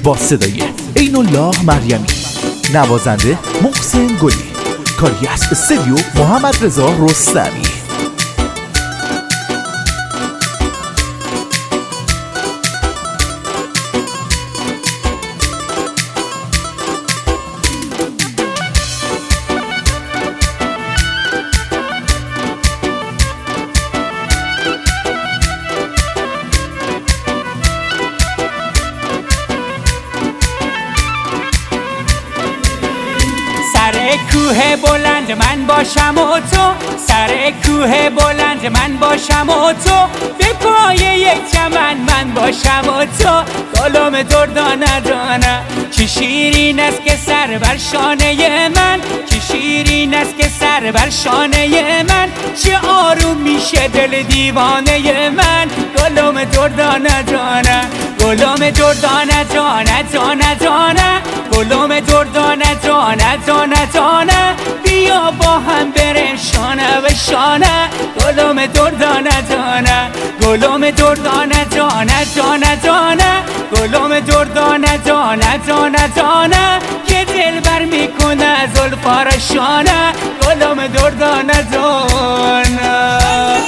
با صدای عین الله مریمی، نوازنده محسن گلی، کاری از استودیو محمد رضا رستمی. سر کوه بلند من باشم و تو، سر کوه بلند من باشم و تو، به پای یک چمن من باشم و تو، گلم دردانه دانه چه شیرین است که سر بر شانه من، چه شیرین است که سر بر شانه من، چه آروم میشه دل دیوانه من، گلم دردانه دانه، گلم دردانه دانه دانه دانه، گلم دردانه دانه دانه دانه، بیا با هم بریم شانه به شانه، گلم دردانه دانه، گلم دردانه دانه دانه دانه، گلم دردانه دانه دانه دانه، که دل بر میکنه زلفا را شانه، گلم دردانه دانه.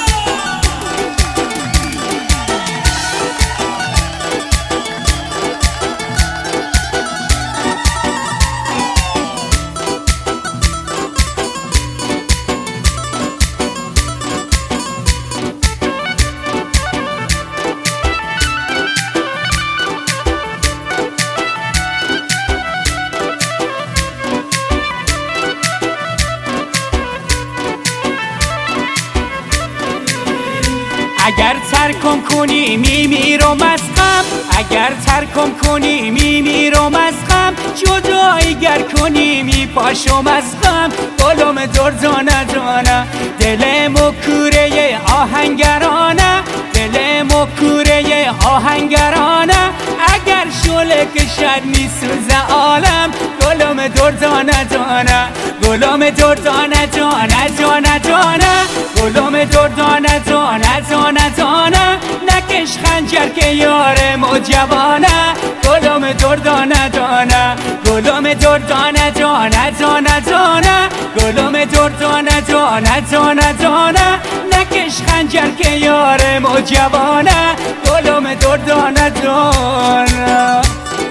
اگر ترکم کنی میمیرم از غم، اگر ترکم کنی میمیرم از غم، جدایی گر کنی میپاشم از غم، گلم دردانه دانه، دل مکوره آهنگرانه، دل مکوره آهنگرانه، اگر شعله کشد میسوزه عالم، گلم دردانه دانه، گلم دردانه دانه دانه دانه، گلم دردانه دانه دانه دانه، نکش خنجر که یار ما جوانه، گلم دردانه دانه، گلم دردانه دانه دانه دانه، گلم دردانه دانه دانه دانه، نکش خنجر که یار ما جوانه، گلم دردانه دانه.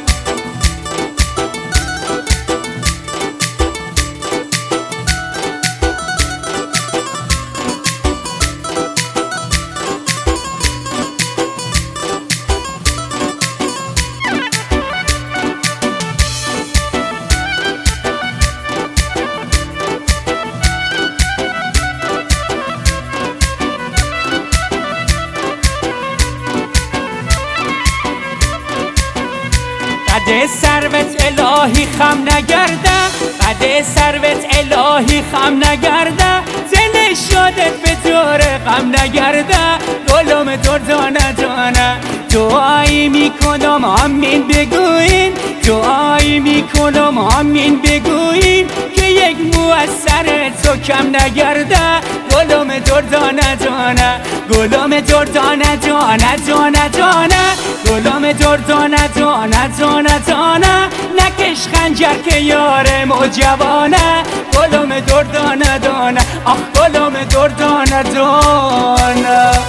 قد سروت الهی خم نگرده، قد سروت الهی خم نگرده، دل شادت به طور غم نگرده، گلم دردانه دانه، دعایی میکنم آمین بگوین، دعایی میکنم آمین بگوین، که یک مو از سر تو کم نگرده، گلم دردانه دانه، گلم دردانه دانه دانه دانه، گلم دردانه دانه دانه دانه، نکش خنجر که یار ما جوانه، گلم دردانه دانه، آخ گلم دردانه دانه.